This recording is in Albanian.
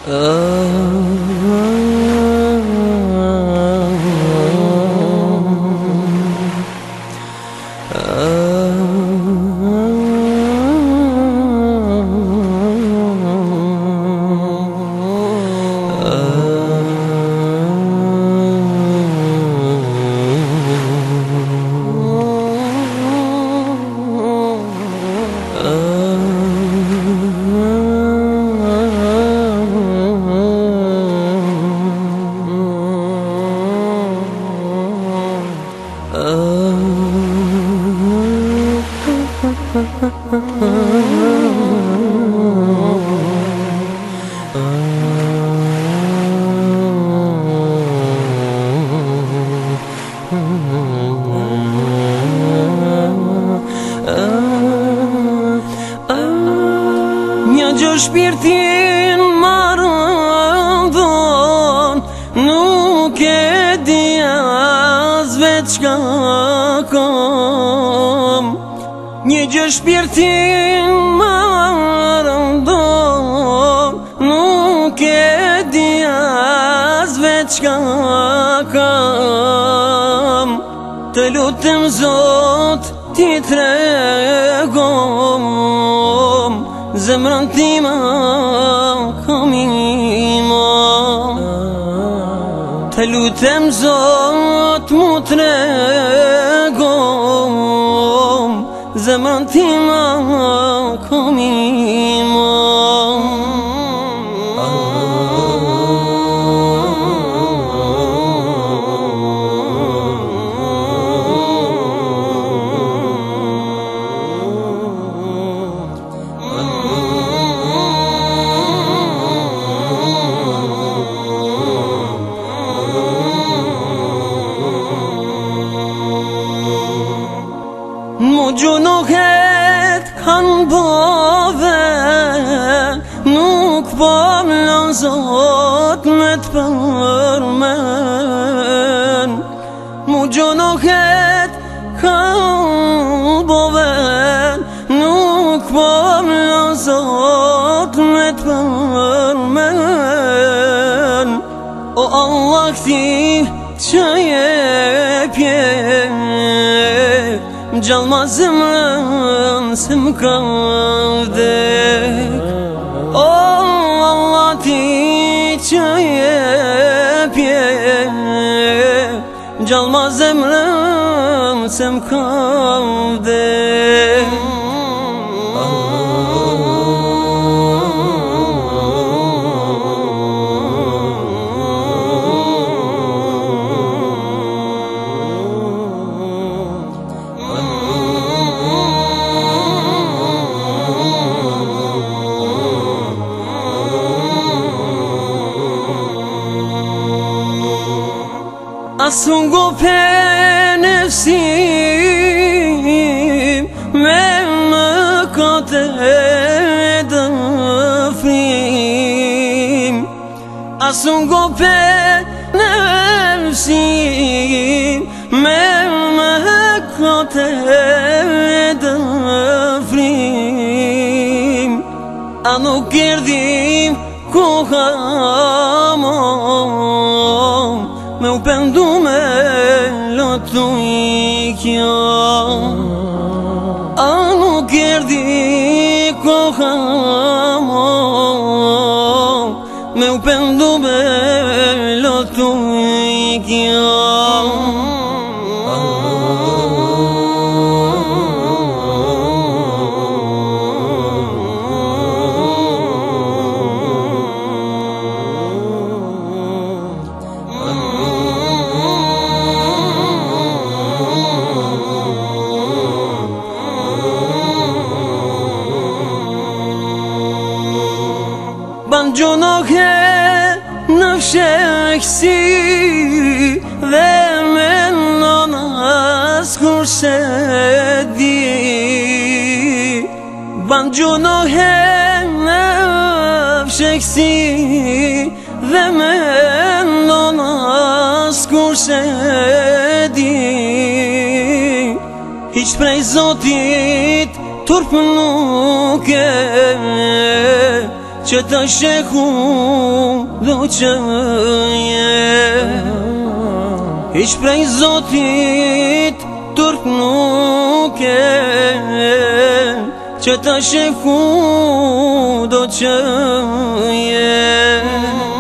Një gjë shpirtin marrëndon, nuk e di as vetë çka kam. Një gjë shpirtin marrëndon, nuk e di as vetë çka kam. Të lutem Zot ti tregom, zemrën tima kam iman. Të lutem Zot mu tregom, zemrën tima kam iman. Mu gjunohet kanë bove, nuk po m'lan Zot me t'përmen. Mu gjunohet kanë bove, nuk po m'lan Zot me t'përmen. O Allah këti që jepje, gjallma zemrën se m'ka vdek. O Allah ti që jepje, gjallma zemrën se m'ka vdek. Asun gope nefsim me mëkate dëfrim. Asun gope nefsim me mëkate dëfrim. A nuk erdhim kohamon, me u pendu me lotu i kjo. A nuk erdi kohamon, me u pendu me lotu i kjo. Ban gjunohe në fsheksi dhe menon askur se di. Ban gjunohe në fsheksi dhe menon askur se di. Hiq prej Zotit turp nuk e, që të shehu do qëje. Ish prej Zotit turp nuk e, që të shehu do qëje.